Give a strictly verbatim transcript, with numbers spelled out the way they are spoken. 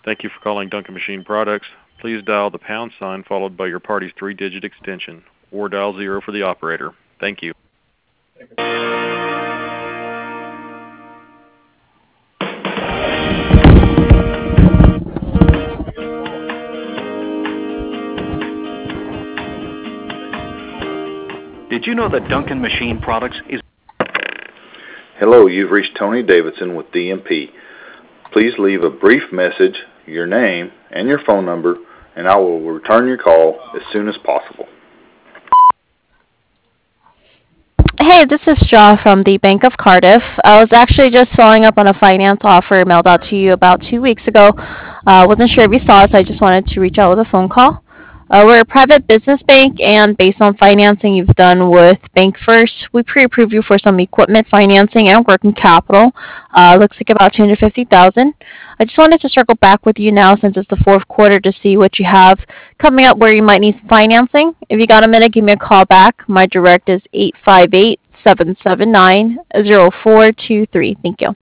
Thank you for calling Duncan Machine Products. Please dial the pound sign followed by your party's three-digit extension, or dial zero for the operator. Thank you. Did you know that Duncan Machine Products is... Hello, you've reached Tony Davidson with D M P. Please leave a brief message, your name, and your phone number, and I will return your call as soon as possible. Hey, this is Shaw from the Bank of Cardiff. I was actually just following up on a finance offer mailed out to you about two weeks ago. I uh, wasn't sure if you saw it, so I just wanted to reach out with a phone call. Uh, we're a private business bank, and based on financing you've done with Bank First, we pre-approve you for some equipment financing and working capital. Uh, looks like about two hundred fifty thousand dollars. I just wanted to circle back with you now since it's the fourth quarter to see what you have coming up where you might need some financing. If you got a minute, give me a call back. My direct is eight five eight, seven seven nine, zero four two three. Thank you.